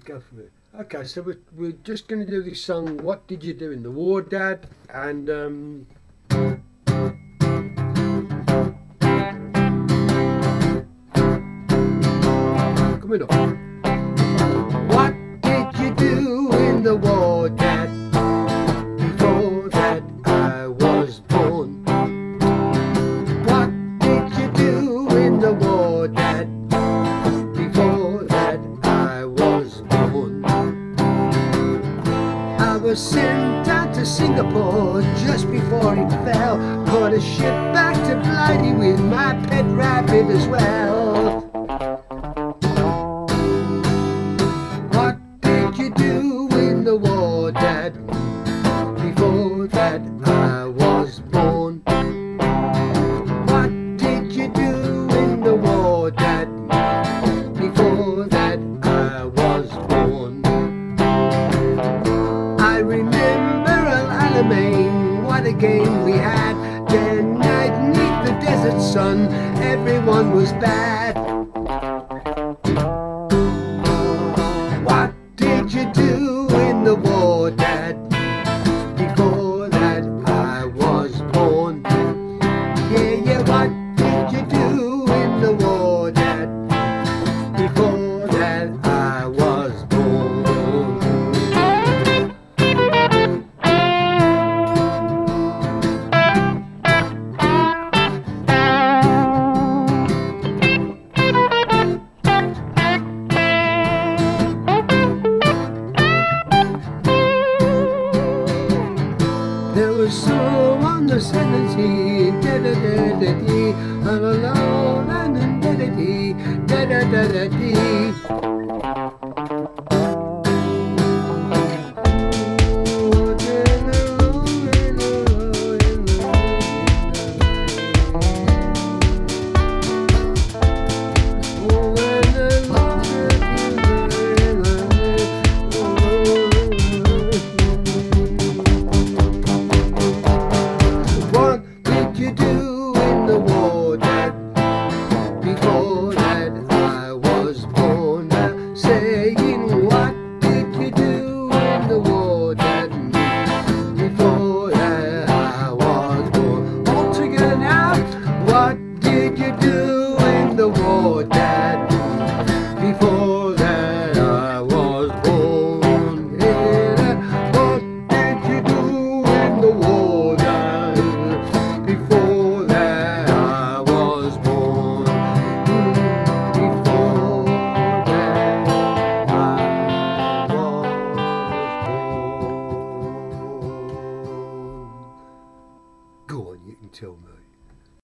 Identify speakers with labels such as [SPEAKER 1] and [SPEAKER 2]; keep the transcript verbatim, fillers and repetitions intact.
[SPEAKER 1] go for it. Okay, so we're, we're just going to do this song, What Did You Do in the War, Dad? And, um... coming up. What did you do in the war, Dad? Before that I was born. What did you do in the war, Dad? Before that I was born. I was sent down to Singapore just before it fell. Caught a ship back to Blighty with my pet rabbit as well. What did you do in the war, Dad? Before that I was born. What did you do in the war, Dad? Before that I was born. I remember Al Alamein, what a game we had. Day and night neath the desert sun, everyone was bad. What did you do in the war, Dad? Before that I was born. Yeah, yeah, what did you do in the war, Dad? Before that I was born. There was snow on the seventeen, da da da da dee, all alone and da da dee, da da da da dee. What did you do in the war, Dad? Before that I was born. Saying, what did you do in the war, Dad? Before that I was born. All together now. What did you do in the war, Dad? Before that I was born. Yeah. What did you do in the war, Dad? Before that I was born. Mm, Before that I was born. Go on, you can tell me.